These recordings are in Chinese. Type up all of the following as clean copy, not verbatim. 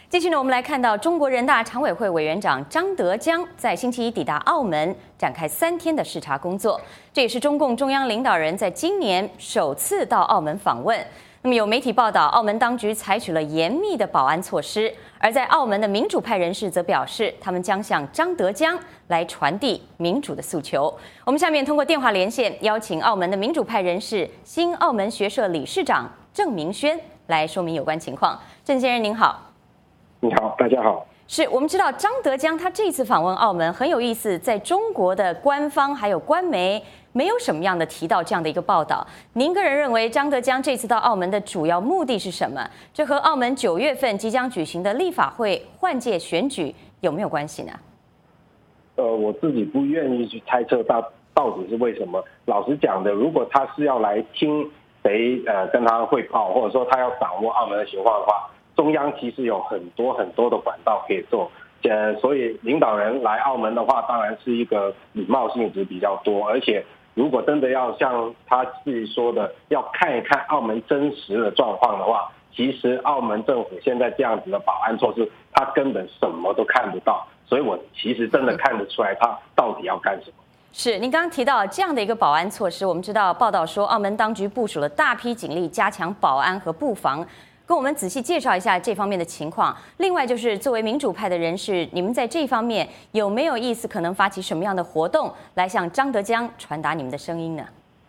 继续呢，我们来看到中国人大常委会委员长张德江在星期一抵达澳门，展开3天的视察工作。这也是中共中央领导人在今年首次到澳门访问。那么有媒体报道，澳门当局采取了严密的保安措施。而在澳门的民主派人士则表示，他们将向张德江来传递民主的诉求。我们下面通过电话连线，邀请澳门的民主派人士、新澳门学社理事长郑明轩来说明有关情况。郑先生您好。 你好，大家好。 是我们知道张德江他这次访问澳门很有意思，在中国的官方还有官媒没有什么样的提到这样的一个报道。您个人认为张德江这次到澳门的主要目的是什么？这和澳门9月份即将举行的立法会换届选举有没有关系呢？ 我自己不愿意去猜测到底是为什么。老实讲的，如果他是要来听谁跟他汇报，或者说他要掌握澳门的情况的话，中央其实有很多的管道可以做，所以领导人来澳门的话，当然是一个礼貌性质比较多，而且如果真的要像他自己说的，要看一看澳门真实的状况的话，其实澳门政府现在这样子的保安措施，他根本什么都看不到，所以我其实真的看得出来他到底要干什么。 是，您刚刚提到这样的一个保安措施，我们知道报道说，澳门当局部署了大批警力，加强保安和布防。跟我们仔细介绍一下这方面的情况。另外就是作为民主派的人士，你们在这方面有没有意思可能发起什么样的活动来向张德江传达你们的声音呢？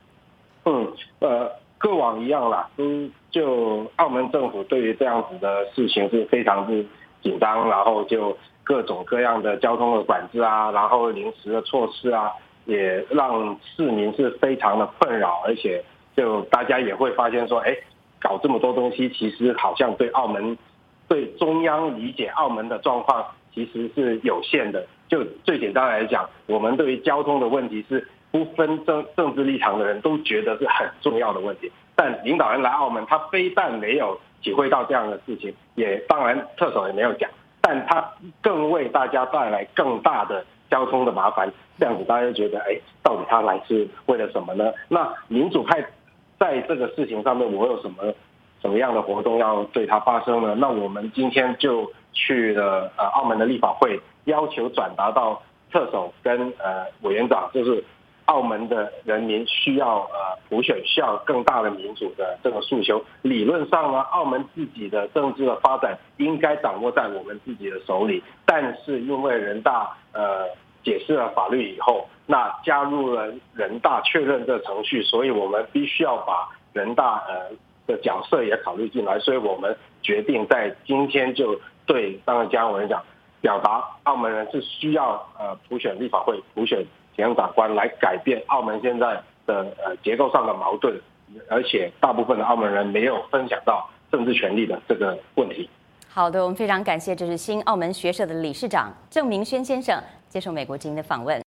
各往一样啦，就澳门政府对于这样子的事情是非常之紧张，然后就各种各样的交通的管制啊，然后临时的措施啊，也让市民是非常的困扰，而且就大家也会发现说，搞这么多东西，其实好像对澳门、对中央理解澳门的状况其实是有限的。就最简单来讲，我们对于交通的问题是不分政治立场的人都觉得是很重要的问题。但领导人来澳门，他非但没有体会到这样的事情，也当然特首也没有讲，但他更为大家带来更大的交通的麻烦。这样子大家就觉得，到底他来是为了什么呢？那民主派在这个事情上面，我有什么样的活动要对它发生呢？那我们今天就去了澳门的立法会，要求转达到特首跟委员长，就是澳门的人民需要普选，需要更大的民主的这个诉求。理论上呢，澳门自己的政治的发展应该掌握在我们自己的手里，但是因为人大解释了法律以后，那加入了人大确认这程序，所以我们必须要把人大的角色也考虑进来，所以我们决定在今天就对张德江委员长表达，澳门人是需要普选立法会、普选行政长官来改变澳门现在的结构上的矛盾，而且大部分的澳门人没有分享到政治权利的这个问题。 好的，我们非常感谢，这是新澳门学社的理事长郑明轩先生接受美国之音的访问。